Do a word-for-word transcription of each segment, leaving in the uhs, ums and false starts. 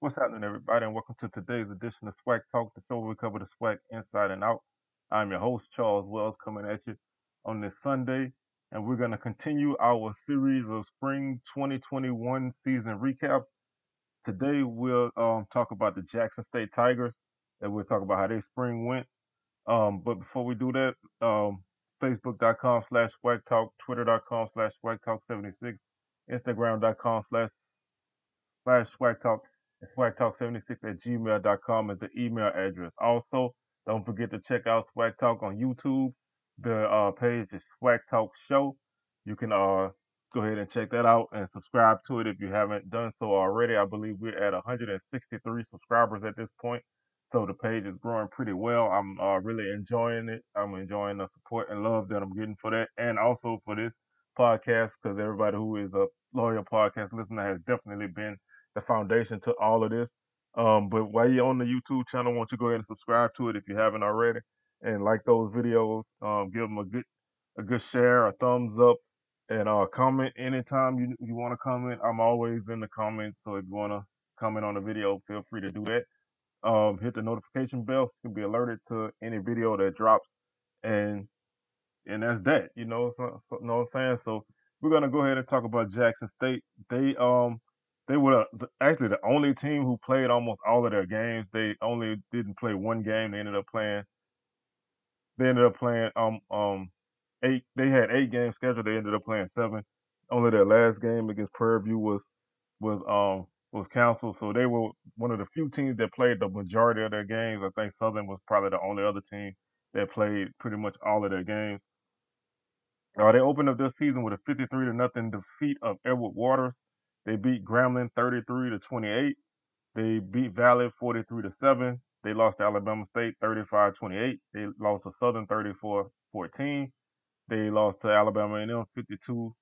What's happening, everybody, and welcome to today's edition of Swag Talk, the show where we cover the swag inside and out. I'm your host, Charles Wells, coming at you on this Sunday, and we're going to continue our series of spring twenty twenty-one season recap. Today, we'll um, talk about the Jackson State Tigers, and we'll talk about how their spring went. Um, but before we do that, um, Facebook.com slash Swag Talk, Twitter.com slash Swag Talk seventy-six, Instagram.com slash slash swag talk and swag talk seventy-six at gmail dot com is the email address. Also, don't forget to check out Swag Talk on YouTube. The uh, page is Swag Talk Show. You can uh, go ahead and check that out and subscribe to it if you haven't done so already. I believe we're at one hundred sixty-three subscribers at this point. So the page is growing pretty well. I'm uh, really enjoying it. I'm enjoying the support and love that I'm getting for that, and also for this podcast, because everybody who is a loyal podcast listener has definitely been the foundation to all of this. Um, but while you're on the YouTube channel, won't you go ahead and subscribe to it if you haven't already, and like those videos. Um, give them a good a good share, a thumbs up, and uh, comment anytime you you want to comment. I'm always in the comments, so if you want to comment on the video, feel free to do that. Um, hit the notification bell so you can be alerted to any video that drops, and and that's that. You know, so, so, know what I'm saying? So we're gonna go ahead and talk about Jackson State. They um they were the, actually the only team who played almost all of their games. They only didn't play one game. They ended up playing. They ended up playing um um eight. They had eight games scheduled. They ended up playing seven. Only their last game against Prairie View was was um was canceled. So they were one of the few teams that played the majority of their games. I think Southern was probably the only other team that played pretty much all of their games. Uh, they opened up this season with a fifty-three to nothing defeat of Edward Waters. They beat Grambling thirty-three to twenty-eight. They beat Valley forty-three to seven. They lost to Alabama State thirty-five twenty-eight. They lost to Southern thirty-four fourteen. They lost to Alabama A and M fifty-two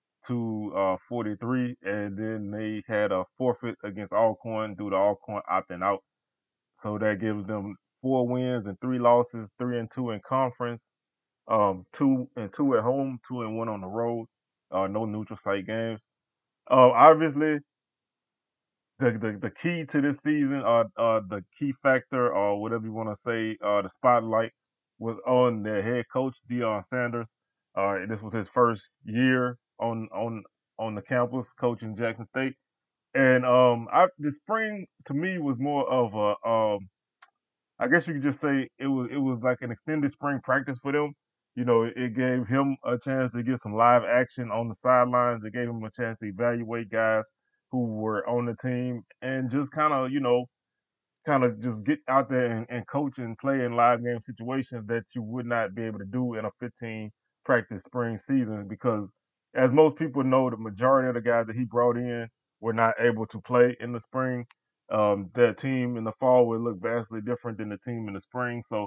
to uh, forty-three, and then they had a forfeit against Alcorn due to Alcorn opting out. So that gives them four wins and three losses, three and two in conference, um, two and two at home, two and one on the road. Uh, no neutral site games. Uh, obviously, the, the the key to this season, uh, uh, the key factor, or whatever you want to say, uh, the spotlight was on their head coach Deion Sanders. Uh, this was his first year on on on the campus coaching Jackson State, and um, I the spring to me was more of a um I guess you could just say it was it was like an extended spring practice for them. You know, it gave him a chance to get some live action on the sidelines. It gave him a chance to evaluate guys who were on the team and just kind of, you know, kind of just get out there and, and coach and play in live game situations that you would not be able to do in a fifteen practice spring season because as most people know, the majority of the guys that he brought in were not able to play in the spring. Um, that team in the fall would look vastly different than the team in the spring. So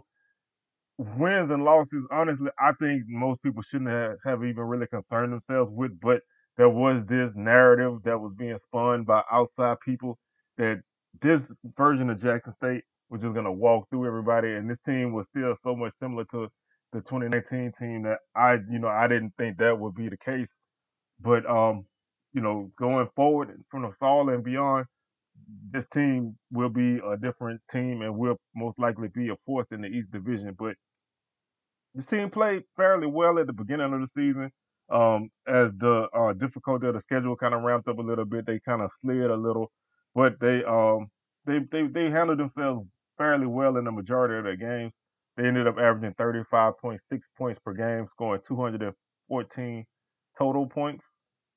wins and losses, honestly, I think most people shouldn't have, have even really concerned themselves with, but there was this narrative that was being spun by outside people that this version of Jackson State was just going to walk through everybody, and this team was still so much similar to the twenty nineteen team that I, you know, I didn't think that would be the case. But um, you know, going forward from the fall and beyond, this team will be a different team and will most likely be a force in the East Division. But this team played fairly well at the beginning of the season. Um, as the uh, difficulty of the schedule kind of ramped up a little bit, they kind of slid a little, but they um they they they handled themselves fairly well in the majority of their games. They ended up averaging thirty-five point six points per game, scoring two hundred fourteen total points,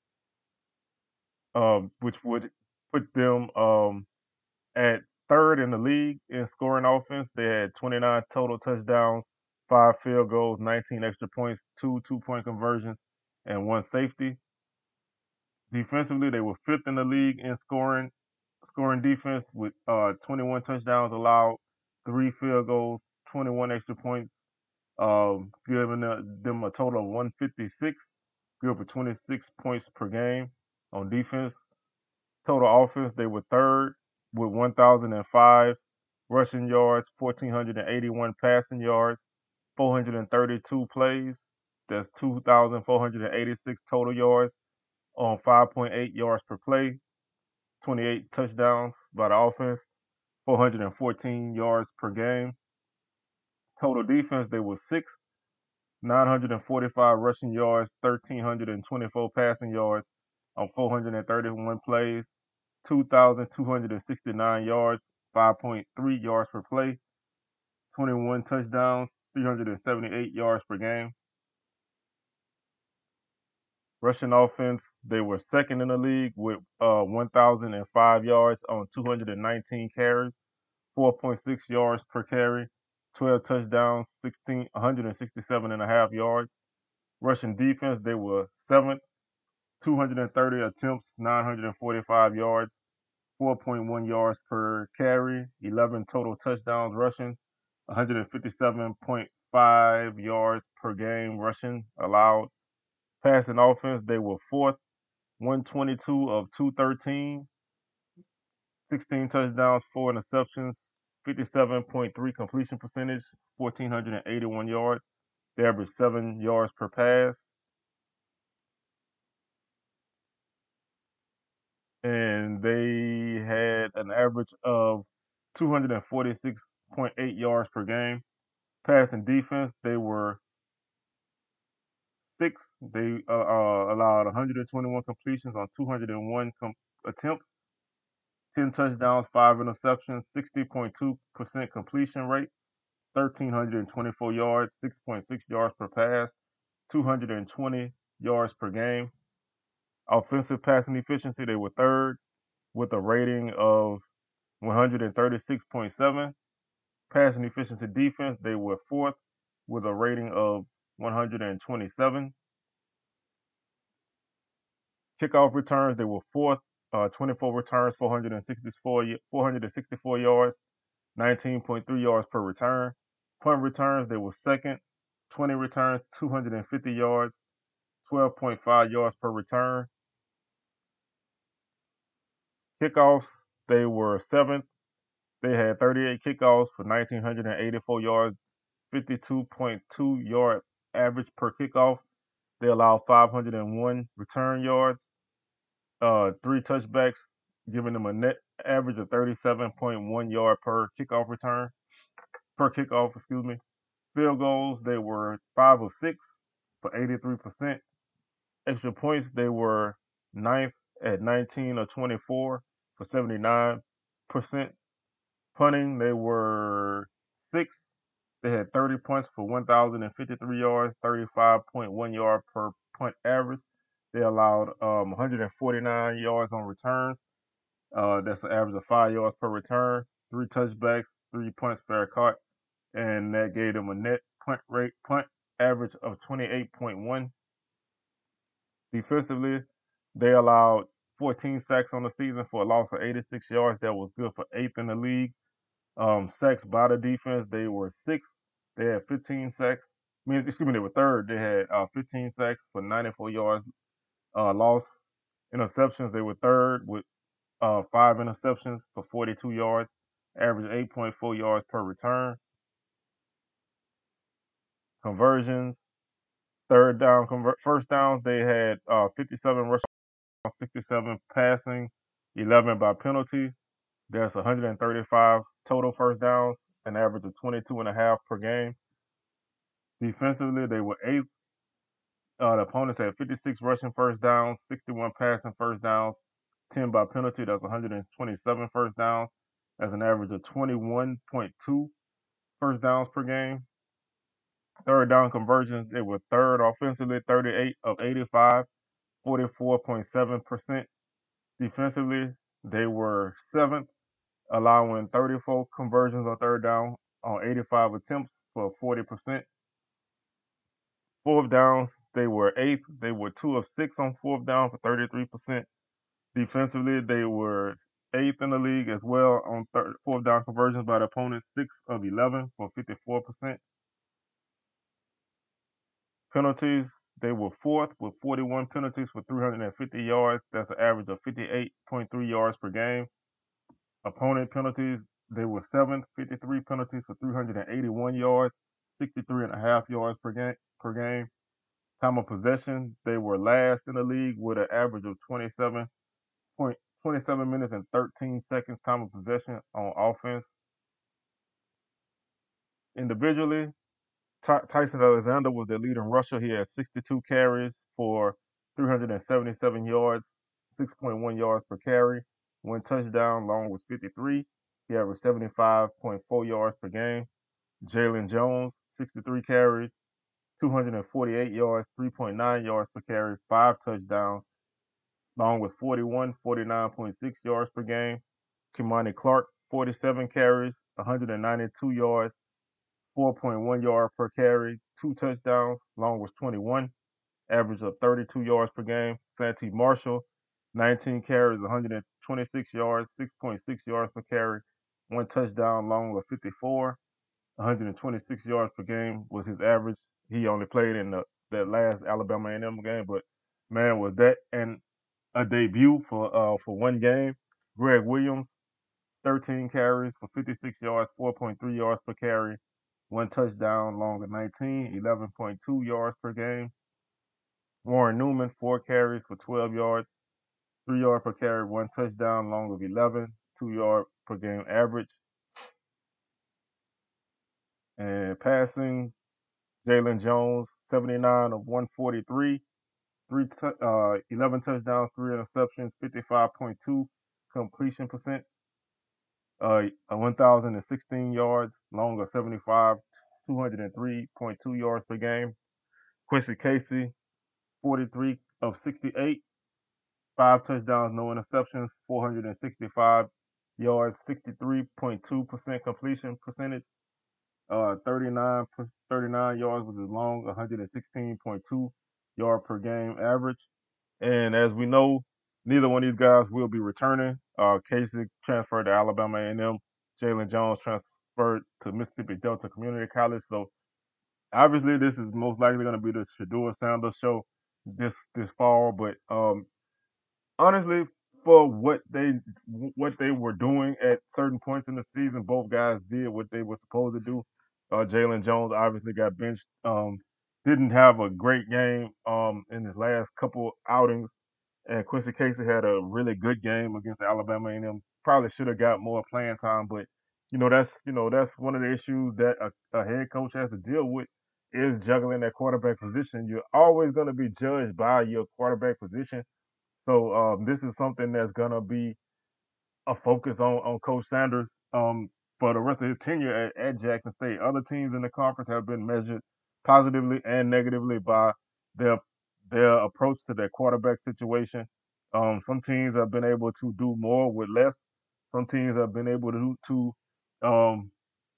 um, which would put them um at third in the league in scoring offense. They had twenty-nine total touchdowns, five field goals, nineteen extra points, two two point conversions, and one safety. Defensively, they were fifth in the league in scoring scoring defense with uh, twenty-one touchdowns allowed, three field goals, twenty-one extra points, um, giving them a total of one hundred fifty-six, good for twenty-six points per game on defense. Total offense, they were third with one thousand five rushing yards, one thousand four hundred eighty-one passing yards, four hundred thirty-two plays. That's two thousand four hundred eighty-six total yards on five point eight yards per play. twenty-eight touchdowns by the offense, four hundred fourteen yards per game. Total defense, they were sixth, nine hundred forty-five rushing yards, one thousand three hundred twenty-four passing yards on four hundred thirty-one plays, two thousand two hundred sixty-nine yards, five point three yards per play, twenty-one touchdowns, three hundred seventy-eight yards per game. Rushing offense, they were second in the league with uh, one thousand five yards on two hundred nineteen carries, four point six yards per carry, twelve touchdowns, sixteen, one hundred sixty-seven and a half yards. Rushing defense, they were seventh, two hundred thirty attempts, nine hundred forty-five yards, four point one yards per carry, eleven total touchdowns rushing, one hundred fifty-seven point five yards per game rushing allowed. Passing offense, they were fourth, one twenty-two of two thirteen, sixteen touchdowns, four interceptions, fifty-seven point three completion percentage, one thousand four hundred eighty-one yards. They averaged seven yards per pass. And they had an average of two hundred forty-six point eight yards per game. Passing defense, they were sixth. They uh, uh, allowed one hundred twenty-one completions on two hundred one com- attempts, ten touchdowns, five interceptions, sixty point two percent completion rate, one thousand three hundred twenty-four yards, six point six yards per pass, two hundred twenty yards per game. Offensive passing efficiency, they were third with a rating of one hundred thirty-six point seven. Passing efficiency defense, they were fourth with a rating of one hundred twenty-seven. Kickoff returns, they were fourth, uh, twenty-four returns, four hundred sixty-four, four hundred sixty-four yards, nineteen point three yards per return. Punt returns, they were second, twenty returns, two hundred fifty yards, twelve point five yards per return. Kickoffs, they were seventh. They had thirty-eight kickoffs for one thousand nine hundred eighty-four yards, fifty-two point two yard average per kickoff. They allowed five hundred one return yards, uh, three touchbacks, giving them a net average of thirty-seven point one yard per kickoff return, per kickoff, excuse me. Field goals, they were five of six for eighty-three percent. Extra points, they were ninth at nineteen of twenty-four for seventy-nine percent. Punting, they were sixth. They had thirty punts for one thousand fifty-three yards, thirty-five point one yard per punt average. They allowed um, one hundred forty-nine yards on returns. Uh, that's an average of five yards per return, three touchbacks, three punts fair caught, and that gave them a net punt rate punt average of twenty-eight point one. Defensively, they allowed fourteen sacks on the season for a loss of eighty-six yards. That was good for eighth in the league. Um, sacks by the defense, they were sixth. They had fifteen sacks. I mean, excuse me, they were third. They had uh, fifteen sacks for ninety-four yards uh, loss. Interceptions, they were third with uh, five interceptions for forty-two yards, average eight point four yards per return. Conversions, third down, convert, first downs, they had uh, fifty-seven rushing, sixty-seven passing, eleven by penalty. That's one hundred thirty-five total first downs, an average of twenty-two and a half per game. Defensively, they were eighth. Uh, the opponents had fifty-six rushing first downs, sixty-one passing first downs, ten by penalty. That's one hundred twenty-seven first downs. That's an average of twenty-one point two first downs per game. Third down conversions, they were third offensively, thirty-eight of eighty-five, forty-four point seven percent. Defensively, they were seventh, allowing thirty-four conversions on third down on eighty-five attempts for forty percent. Fourth downs, they were eighth. They were two of six on fourth down for thirty-three percent. Defensively, they were eighth in the league as well on third, fourth down conversions by the opponent, six of eleven for fifty-four percent. Penalties, they were fourth with forty-one penalties for three hundred fifty yards. That's an average of fifty-eight point three yards per game. Opponent penalties, they were seventh, fifty-three penalties for three hundred eighty-one yards, sixty-three and a half yards per game. Per game. Time of possession, they were last in the league with an average of twenty-seven point twenty-seven minutes and thirteen seconds time of possession on offense. Individually, Ty- Tyson Alexander was their leading rusher. He had sixty-two carries for three hundred seventy-seven yards, six point one yards per carry. One touchdown, Long was fifty-three. He averaged seventy-five point four yards per game. Jalen Jones, sixty-three carries, two hundred forty-eight yards, three point nine yards per carry, five touchdowns. Long was forty-one, forty-nine point six yards per game. Kimani Clark, forty-seven carries, one hundred ninety-two yards, four point one yard per carry, two touchdowns. Long was twenty-one, average of thirty-two yards per game. Santee Marshall, nineteen carries, one hundred twenty-six yards, six point six yards per carry, one touchdown. Long was fifty-four, one hundred twenty-six yards per game was his average. He only played in the, that last Alabama A and M game, but man, was that and a debut for uh for one game. Greg Williams, thirteen carries for fifty-six yards, four point three yards per carry, one touchdown. Long of nineteen, eleven point two yards per game. Warren Newman, four carries for twelve yards, three yards per carry, one touchdown. Long of eleven, two yard per game average. And passing, Jalen Jones, seventy-nine of one forty-three, three t- uh, eleven touchdowns, three interceptions, fifty-five point two completion percent, uh, one thousand sixteen yards, Long of seventy-five, two hundred three point two yards per game. Quincy Casey, forty-three of sixty-eight, five touchdowns, no interceptions, four hundred sixty-five yards, sixty-three point two percent completion percentage. Uh, thirty-nine, thirty-nine yards was his long, one hundred sixteen point two yard per game average. And as we know, neither one of these guys will be returning. Uh, Casey transferred to Alabama A and M. Jalen Jones transferred to Mississippi Delta Community College. So obviously, this is most likely going to be the Shedeur Sanders show this this fall. But um, honestly, for what they what they were doing at certain points in the season, both guys did what they were supposed to do. Uh, Jalen Jones obviously got benched. Um, didn't have a great game um, in his last couple outings, and Quincy Casey had a really good game against Alabama A and M. Probably should have got more playing time, but you know that's you know that's one of the issues that a, a head coach has to deal with is juggling that quarterback position. You're always going to be judged by your quarterback position, so um, this is something that's gonna be a focus on on Coach Sanders um, for the rest of his tenure at, at Jackson State. Other teams in the conference have been measured positively and negatively by their their approach to their quarterback situation. Um, some teams have been able to do more with less. Some teams have been able to to um,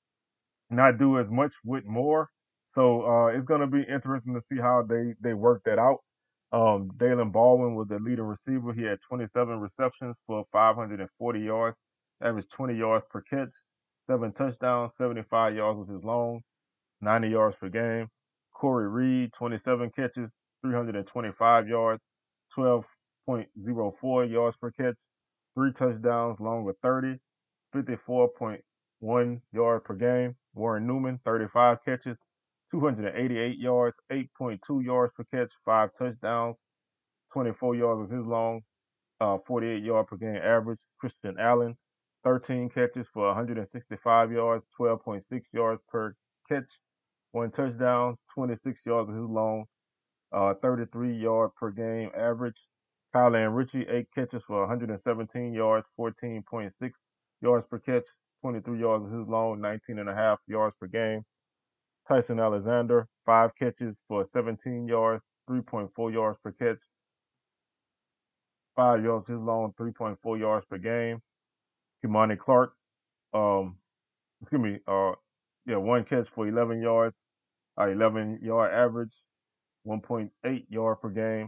not do as much with more. So uh, it's going to be interesting to see how they they work that out. Um, Dalen Baldwin was the leading receiver. He had twenty-seven receptions for five hundred forty yards, averaged twenty yards per catch, seven touchdowns, seventy-five yards was his long, ninety yards per game. Corey Reed, twenty-seven catches, three hundred twenty-five yards, twelve point oh four yards per catch, three touchdowns, long of thirty, fifty-four point one yard per game. Warren Newman, thirty-five catches, two hundred eighty-eight yards, eight point two yards per catch, five touchdowns, twenty-four yards was his long, uh, forty-eight yard per game average. Christian Allen, thirteen catches for one hundred sixty-five yards, twelve point six yards per catch, one touchdown, twenty-six yards was his long, uh, thirty-three yard per game average. Kylan Ritchie, eight catches for one hundred seventeen yards, fourteen point six yards per catch, twenty-three yards of his long, nineteen and a half yards per game. Tyson Alexander, five catches for seventeen yards, three point four yards per catch, five yards of his long, three point four yards per game. Kimani Clark, um, excuse me, uh, yeah, one catch for eleven yards, uh, eleven yard average, one point eight yard per game.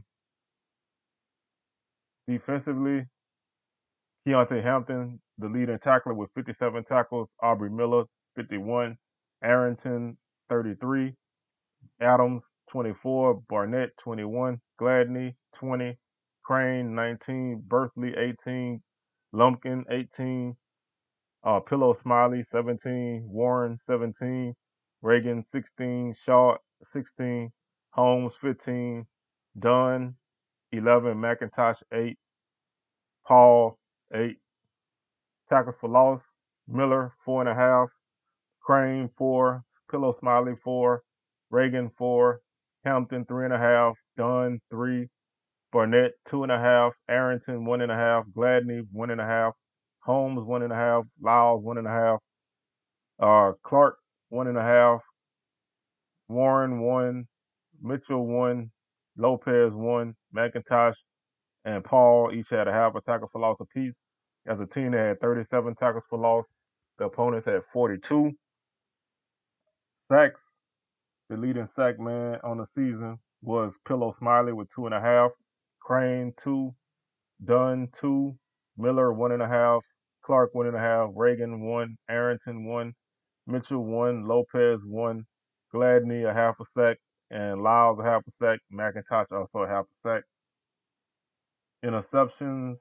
Defensively, Keontae Hampton, the leading tackler with fifty-seven tackles. Aubrey Miller, fifty-one. Arrington, thirty-three. Adams, twenty-four. Barnett, twenty-one. Gladney, twenty. Crane, nineteen. Berthley, eighteen. Lumpkin, eighteen. Uh, Pillow Smiley, seventeen. Warren, seventeen. Reagan, sixteen. Shaw, sixteen. Holmes, fifteen. Dunn, eleven. McIntosh, eight. Paul, eight. Tackles for loss, Miller, four and a half. Crane, four. Pillow Smiley, four. Reagan, four. Hampton, three and a half. Dunn, three. Barnett, two and a half. Arrington, one and a half. Gladney, one and a half. Holmes, one and a half. Lyles, one and a half. Uh, Clark, one and a half. Warren, one. Mitchell, one. Lopez, one. McIntosh and Paul each had a half a tackle for loss apiece. As a team, they had thirty-seven tackles for loss. The opponents had forty-two. Sacks, the leading sack man on the season was Pillow Smiley with two and a half. Crane, two. Dunn, two. Miller, one and a half. Clark, one and a half. Reagan, one. Arrington, one. Mitchell, one. Lopez, one. Gladney, a half a sack. And Lyles, a half a sack. McIntosh, also a half a sack. Interceptions,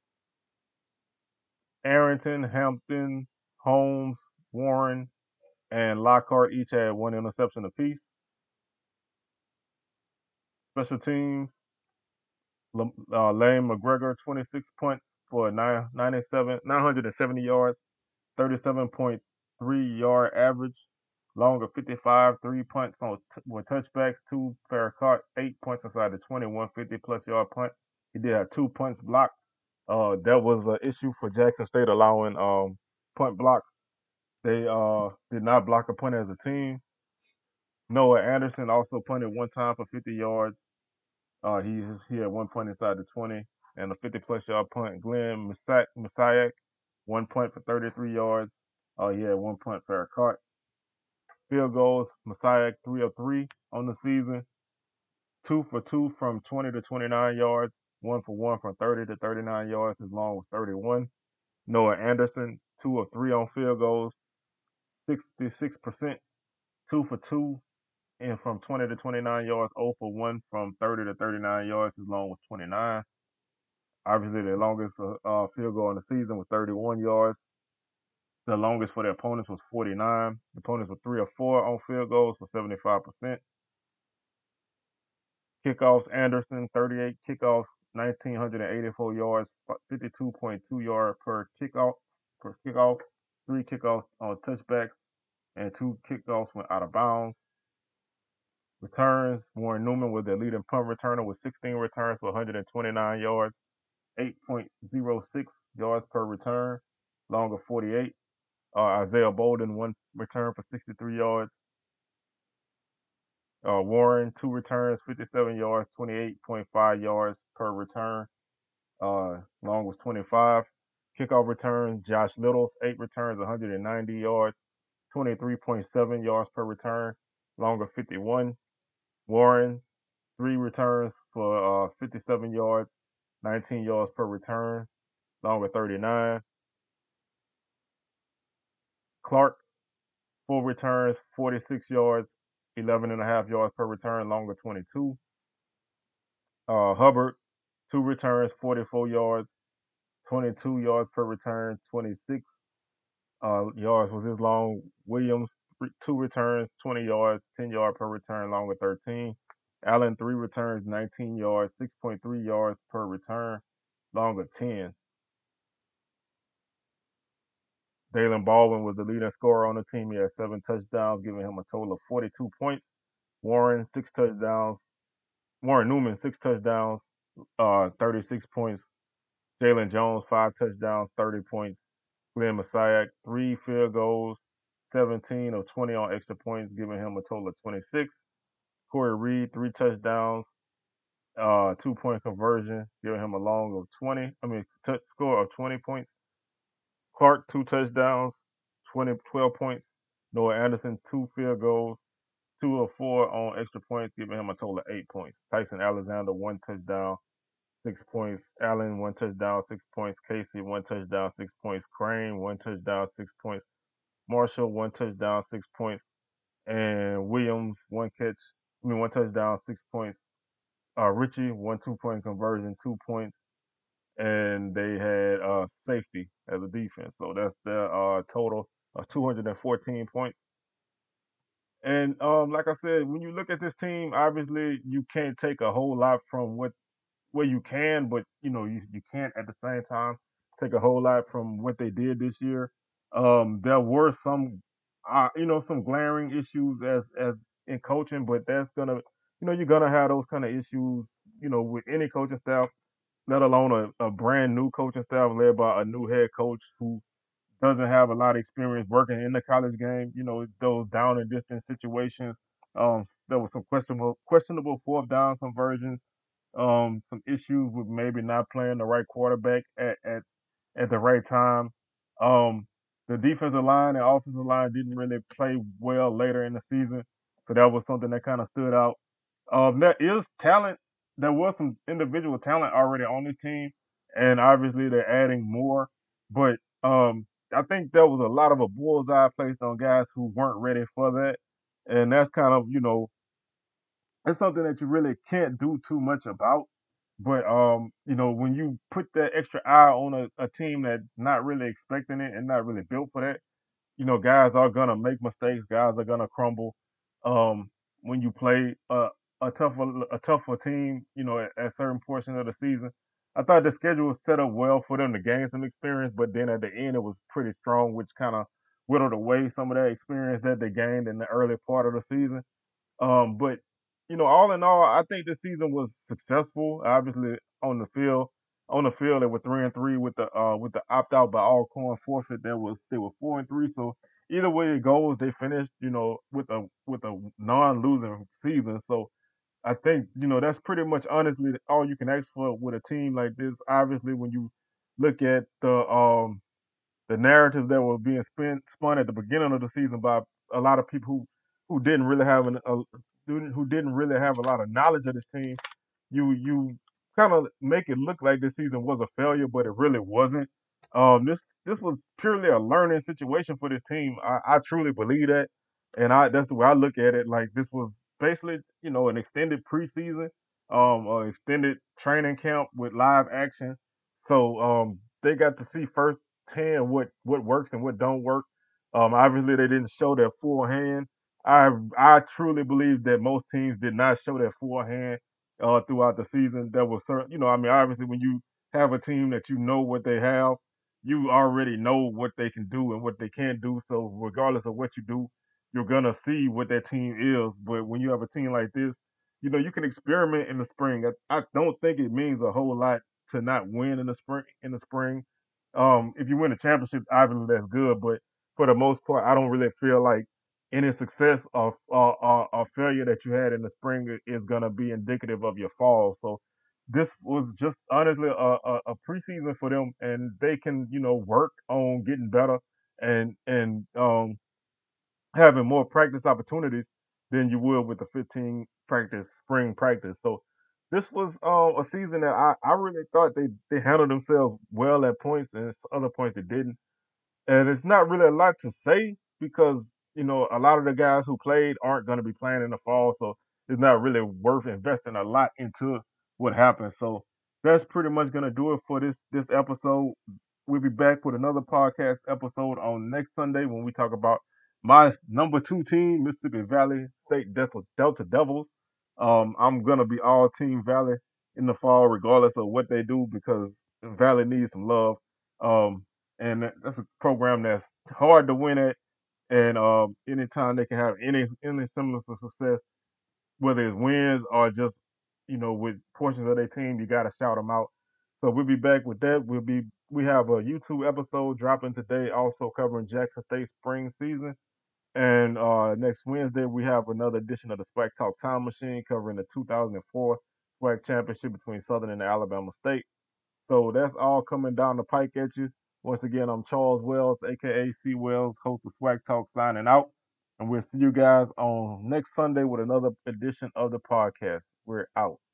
Arrington, Hampton, Holmes, Warren, and Lockhart each had one interception apiece. Special teams, uh, Lane McGregor, twenty-six punts for nine, ninety-seven, nine hundred seventy yards, thirty-seven point three yard average. Longer fifty-five, three punts on t- with touchbacks, two fair caught, eight points inside the twenty, one hundred fifty plus yard punt. He did have two punts blocked. Uh, that was an issue for Jackson State allowing um, punt blocks. They uh, did not block a punt as a team. Noah Anderson also punted one time for fifty yards. Uh, he he had one punt inside the twenty and a fifty plus yard punt. Glenn Messiah, one punt for thirty-three yards. Uh, he had one punt fair caught. Field goals, Messiah three of three on the season. Two for two from twenty to twenty-nine yards. One for one from thirty to thirty-nine yards. His long was thirty-one. Noah Anderson, two of three on field goals. sixty-six percent. Two for two and from twenty to twenty-nine yards, zero for one from thirty to thirty-nine yards. His long was twenty-nine. Obviously, the longest uh, uh, field goal in the season was thirty-one yards. The longest for the opponents was forty-nine. The opponents were three or four on field goals for seventy-five percent. Kickoffs, Anderson, thirty-eight kickoffs, one thousand nine hundred eighty-four yards, fifty-two point two yard per kickoff, per kickoff, three kickoffs on touchbacks, and two kickoffs went out of bounds. Returns, Warren Newman was the leading punt returner with sixteen returns for one hundred twenty-nine yards, eight point oh six yards per return, longer forty-eight. Uh, Isaiah Bolden, one return for sixty-three yards. Uh, Warren, two returns, fifty-seven yards, twenty-eight point five yards per return. Uh, long was twenty-five. Kickoff returns, Josh Littles, eight returns, one hundred ninety yards, twenty-three point seven yards per return, longer fifty-one. Warren, three returns for uh, fifty-seven yards, nineteen yards per return, longer thirty-nine. Clark, four returns, forty-six yards, eleven and a half yards per return, longer twenty-two. Uh, Hubbard, two returns, forty-four yards, twenty-two yards per return, twenty-six uh, yards was his long. Williams, two returns, twenty yards, ten yards per return, longer thirteen. Allen, three returns, nineteen yards, six point three yards per return, longer ten. Dalen Baldwin was the leading scorer on the team. He had seven touchdowns, giving him a total of forty-two points. Warren, six touchdowns. Warren Newman, six touchdowns, uh, thirty-six points. Jalen Jones, five touchdowns, thirty points. Glenn Messiah, three field goals, seventeen of twenty on extra points, giving him a total of twenty-six. Corey Reed, three touchdowns, uh, two point conversion, giving him a long of twenty. I mean, t- score of twenty points. Clark, two touchdowns, twenty, twelve points. Noah Anderson, two field goals, two of four on extra points, giving him a total of eight points. Tyson Alexander, one touchdown, six points. Allen, one touchdown, six points. Casey, one touchdown, six points. Crane, one touchdown, six points. Marshall, one touchdown, six points. And Williams, one catch, I mean, one touchdown, six points. Uh, Richie, one two point conversion, two points. And they had uh, safety as a defense. So that's the uh, total of two hundred fourteen points. And um, like I said, when you look at this team, obviously you can't take a whole lot from what where you can, but you know you, you can't at the same time. take a whole lot from what they did this year. Um, there were some, uh, you know, some glaring issues as as in coaching, but that's gonna, you know, you're gonna have those kind of issues, you know, with any coaching staff, let alone a, a brand new coaching staff led by a new head coach who doesn't have a lot of experience working in the college game. You know, those down and distance situations. Um, there was some questionable questionable fourth down conversions. Um, some issues with maybe not playing the right quarterback at at, at the right time. Um, the defensive line and offensive line didn't really play well later in the season, so that was something that kind of stood out. Um, there is talent. There was some individual talent already on this team, and obviously they're adding more. But um, I think there was a lot of a bullseye placed on guys who weren't ready for that, and that's kind of you know it's something that you really can't do too much about. But um, you know, when you put that extra eye on a, a team that's not really expecting it and not really built for that, you know, guys are gonna make mistakes. Guys are gonna crumble. Um, when you play a a tougher a tougher team, you know, at, at certain portion of the season. I thought the schedule was set up well for them to gain some experience, but then at the end it was pretty strong, which kind of whittled away some of that experience that they gained in the early part of the season. Um, but you know, all in all, I think this season was successful. Obviously, on the field, on the field, they were three and three with the uh with the opt out by Alcorn forfeit. That was they were four and three. So either way it goes, they finished, you know, with a with a non losing season. So I think you know that's pretty much honestly all you can ask for with a team like this. Obviously, when you look at the um the narrative that was being spin, spun at the beginning of the season by a lot of people who, who didn't really have an, a student who didn't really have a lot of knowledge of this team. You you kind of make it look like this season was a failure, but it really wasn't. Um, this this was purely a learning situation for this team. I, I truly believe that, and I that's the way I look at it. Like this was basically you know an extended preseason, um, or extended training camp with live action. So um, they got to see first hand what what works and what don't work. Um, obviously they didn't show their full hand. I I truly believe that most teams did not show their full hand uh, throughout the season. There was certain, you know, I mean, obviously when you have a team that you know what they have, you already know what they can do and what they can't do. So regardless of what you do, you're gonna see what that team is. But when you have a team like this, you know, you can experiment in the spring. I, I don't think it means a whole lot to not win in the spring. In the spring, um, if you win a championship, obviously that's good. But for the most part, I don't really feel like any success or or, or, or failure that you had in the spring is gonna be indicative of your fall. So this was just honestly a, a, a preseason for them, and they can you know work on getting better and and um having more practice opportunities than you would with the fifteen practice spring practice. So this was uh, a season that I, I really thought they, they handled themselves well at points and other points they didn't. And it's not really a lot to say because, you know, a lot of the guys who played aren't going to be playing in the fall. So it's not really worth investing a lot into what happened. So that's pretty much going to do it for this this episode. We'll be back with another podcast episode on next Sunday when we talk about my number two team, Mississippi Valley State Delta, Delta Devils. Um, I'm going to be all Team Valley in the fall, regardless of what they do, because Valley needs some love. Um, and that's a program that's hard to win at. And um, anytime they can have any any semblance of success, whether it's wins or just you know with portions of their team, you got to shout them out. So we'll be back with that. We'll be we have a YouTube episode dropping today, also covering Jackson State spring season. And uh, next Wednesday we have another edition of the Swag Talk Time Machine covering the two thousand four Swag Championship between Southern and Alabama State. So that's all coming down the pike at you. Once again, I'm Charles Wells, aka C Wells, host of Swag Talk, signing out. And we'll see you guys on next Sunday with another edition of the podcast. We're out.